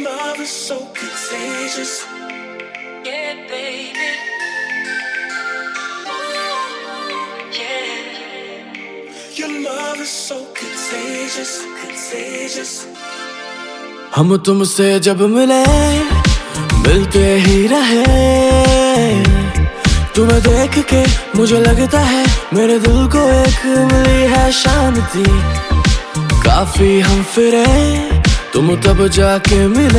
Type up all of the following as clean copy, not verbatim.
love is so contagious. Yeah, baby. Ooh, yeah. Your love is so contagious, contagious. हम तुमसे जब मिले मिलते ही रहे, तुम्हें देख के मुझे लगता है मेरे दिल को एक मिली है शांति। काफी हम फिरे तुम तब जाके मिले,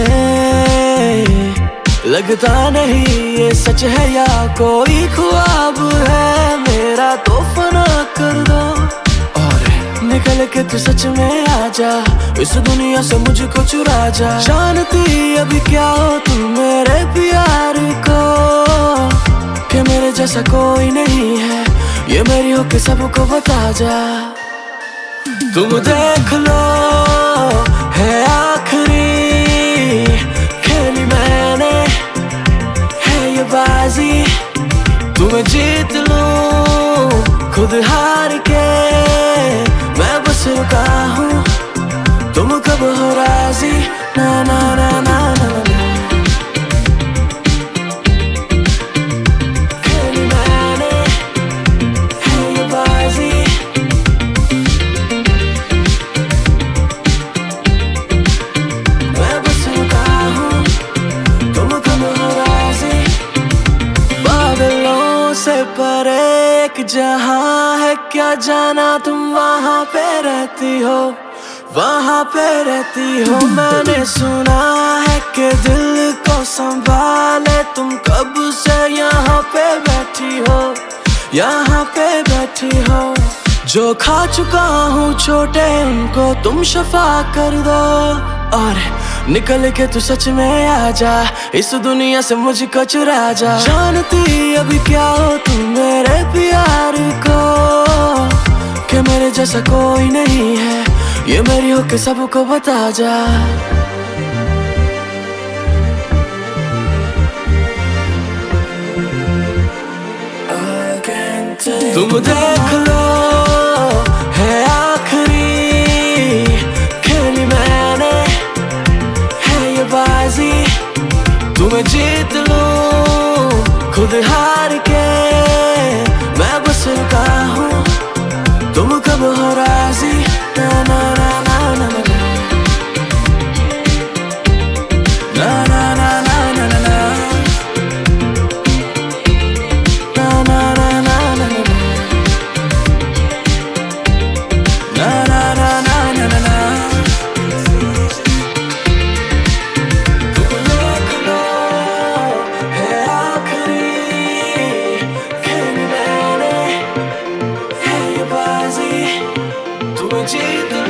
लगता नहीं ये सच है या कोई ख्वाब है मेरा, तोहफा ना कर दो और निकल के तू सच में आ जा, इस दुनिया से मुझको चुरा जा। जानती अभी क्या हो तुम मेरे प्यार को, कि मेरे जैसा कोई नहीं है, ये मेरी हो के सबको बता जा। तुम देख लो है आखिरी खेली मैंने, है ये बाजी तुम्हें जीत लूं खुद हार के, मैं बस रुका हूँ तुम कब हो राजी, ना ना ना ना ना ना। से परे एक जहां है, क्या जाना तुम वहां पे रहती हो, वहां पे रहती हो। मैंने सुना है कि दिल को संभाले तुम कब से यहाँ पे बैठी हो, यहाँ पे बैठी हो। जो खा चुका हूँ छोटे उनको तुम शफा कर दो, और निकल के तू सच में आ जा, इस दुनिया से मुझको चुरा जा। जानती अभी क्या हो तुम मेरे प्यार को, कि मेरे जैसा कोई नहीं है, ये मेरी हो के सबको बता जा। तुम देख लो है आखिरी खेली मैंने, है ये बाजी तुम्हें जीत लूं खुद हार के, मैं बस रुका हूँ तुम कब हो राजी, ना ना ना ना ना ना ना ना ना ना ना ना ना। Jesus.